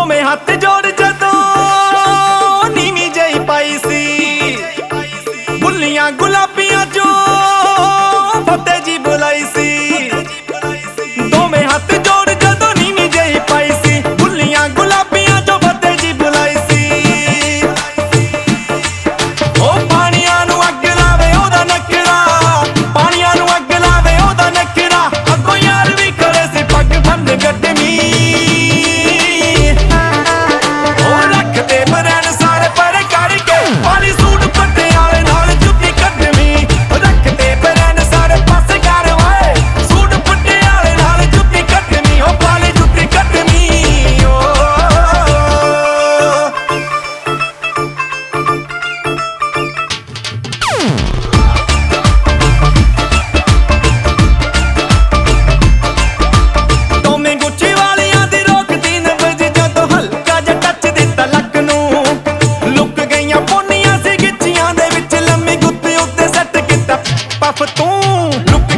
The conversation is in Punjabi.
ਦੋਵੇਂ ਹੱਥ ਜੋੜ ਜਦੋਂ ਨੀਵੀਂ ਜਿਹੀ ਪਾਈ ਸੀ, ਬੁੱਲੀਆਂ ਗੁਲਾਬੀਆਂ ਚੋਂ ਫਤਿਹ ਜੀ ਬੁਲਾਈ ਸੀ। ਦੋਵੇਂ ਹੱਥ ਜੋੜ ਜਦੋਂ ਨੀਵੀਂ ਜਿਹੀ ਪਾਈ ਸੀ, ਬੁੱਲੀਆਂ ਗੁਲਾਬੀਆਂ ਚੋਂ ਫਤਿਹ ਜੀ ਬੁਲਾਈ ਸੀ। ਉਹ ਪਾਣੀਆਂ ਨੂੰ ਅੱਗ ਲਾਵੇ ਉਹਦਾ ਨਖਰਾ, ਪਾਣੀਆਂ ਨੂੰ ਅੱਗ ਲਾਵੇ ਉਹਦਾ ਨਖਰਾ, ਅੱਗੋਂ ਯਾਰ ਵੀ ਖੜੇ ਸੀ ਪੱਗ ਬੰਨ ਗੱਡਮੀ। ਉਹ ਰੱਖਦੇ ਬਰੈਣ ਸਾਰੇ ਪਰੇ ਕਰਕੇ, ਪਾਲੀ ਸੂਟ ਪਟਿਆਲੇ ਨਾਲ ਜੁੱਤੀ ਕੱਢਵੀਂ। ਰੱਖਦੇ ਬਰੈਣ ਸਾਰੇ ਪਾਸੇ ਕਰ ਵਾਏ, ਸੂਟ ਪਟਿਆਲੇ ਨਾਲ ਜੁੱਤੀ ਕੱਢਵੀਂ। ਉਹ ਪਾਲੀ ਜੁੱਤੀ ਕੱਢਵੀਂ। ਓ ਦੋਵੇਂ ਗੁੱਚੀ ਵਾਲਿਆਂ ਦੀ ਰੋਕਦੀ ਨਬਜ਼ ਜਦੋਂ ਹਲਕਾ ਜਿਹਾ ਟੱਚ ਦਿੱਤਾ ਲੱਕ ਨੂੰ। ਲੁੱਕ ਗਈਆਂ ਪੋਨੀਆਂ ਸੀ ਗਿੱਚੀਆਂ ਦੇ ਵਿੱਚ, ਲੰਮੀ ਗੁੱਤ ਉੱਤੇ ਸੱਟ ਕੀਤਾ ਪਫ ਤੂੰ। ਲੁੱਕ